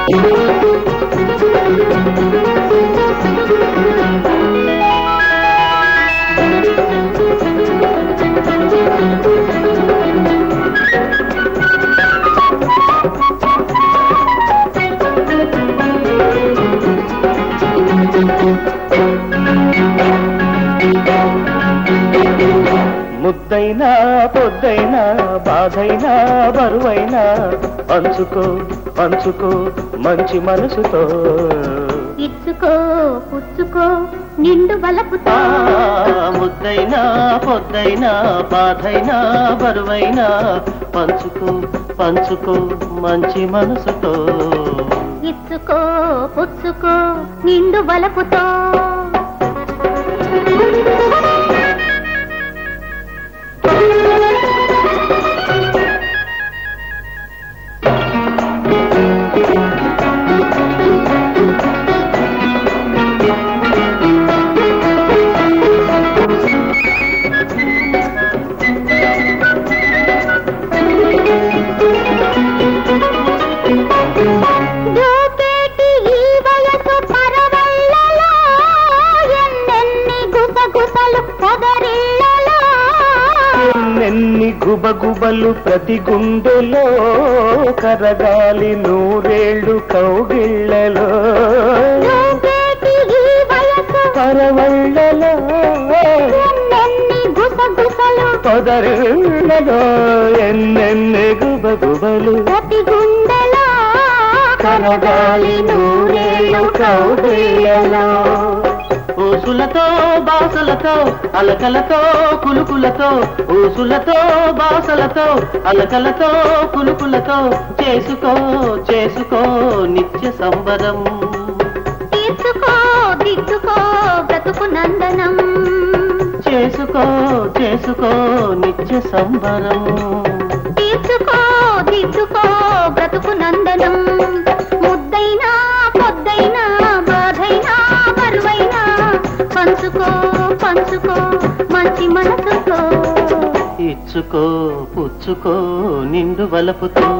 ముద్దైనా పొద్దైనా బాధైనా బరువైనా పంచుకో పంచుకో మంచి మనసుతో ఇచ్చుకో పుచ్చుకో నిండు బలపుతో ముద్దైనా పొద్దైనా బాధైనా బరువైనా పంచుకో పంచుకో మంచి మనసుతో ఇచ్చుకో పుచ్చుకో నిండు బలపుతో ఎన్ని గుబగుబలు ప్రతి గుండెలో కరగాలి నూరేళ్ళు కౌగిళ్ళలో పరవళ్ళలో పొదరిళ్ళలో ఎన్నెన్ని గుబగుబలు ప్రతి గుండెలో కరగాలి నూరేళ్ళు కౌగిళ్ళలో ఊసులతో బాసలతో అలకలతో కులుకులతో ఊసులతో బాసలతో అలకలతో కులుకులతో చేసుకో చేసుకో నిత్య సంబరం తీర్చుకో దిద్దుకో బ్రతుకు నందనం చేసుకో చేసుకో నిత్య సంబరం తీర్చుకో దిద్దుకో బ్రతుకు నందనం ముద్దైనా పొద్దైనా బాధైనా బరువైనా పంచుకో పంచుకో మంచి మనసుతో ఇచ్చుకో పుచ్చుకో నిండు వలపుతో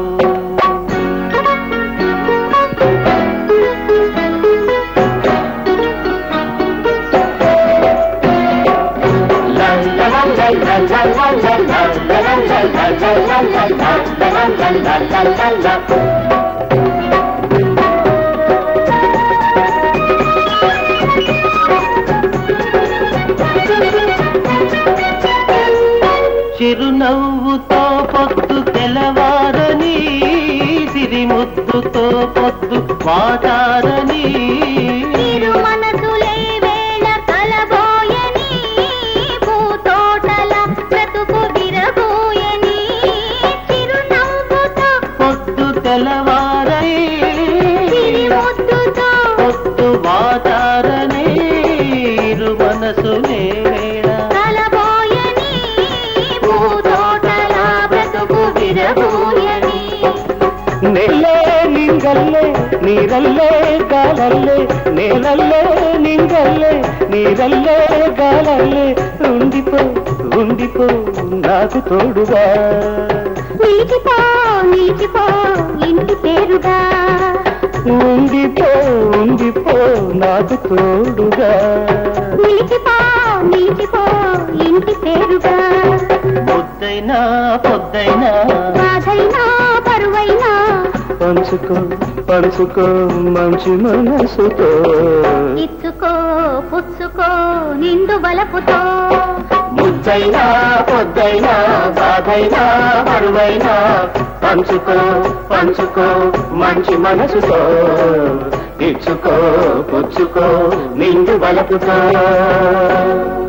చిరునవ్వుతో పొద్దు తెలవారని సిరిముద్దుతో పొద్దు వాటారని మనసులే వేళ కలబోయని పూతోటల బ్రతుకు విరబోయని చిరునవ్వుతో పొద్దు తెలవారై సిరిముద్దుతో పొద్దు వాటారని మనసులే వేళ కలబోయని పూతోటల బ్రతుకు విరబోయని నెల్లే నింగల్లే నీరల్లే గాలల్లే నేలల్లే నింగల్లే నీరల్లే గాలల్లే ఉండిపో ఉండిపో నాకు తోడుగా నిలిచిపో నిలిచిపో ఇంటి పేరుగా ఉండిపో ఉండిపో నాకు తోడుగా నిలిచిపో నిలిచిపో ఇంటి పేరుగా పొద్దైనా పొద్దైనా బాధైనా బరువైనా పంచుకో పంచుకో మంచి మనసుతో ఇచ్చుకో పుచ్చుకో నిండు బలపుతో ముద్దైనా పొద్దైనా బాధైనా బరువైనా పంచుకో పంచుకో మంచి మనసుతో ఇచ్చుకో పుచ్చుకో నిండు బలపుతో